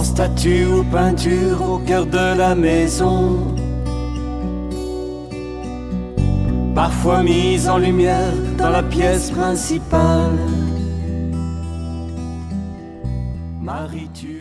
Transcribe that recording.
statue ou peinture au cœur de la maison, parfois mise en lumière dans la pièce principale. Marie, tu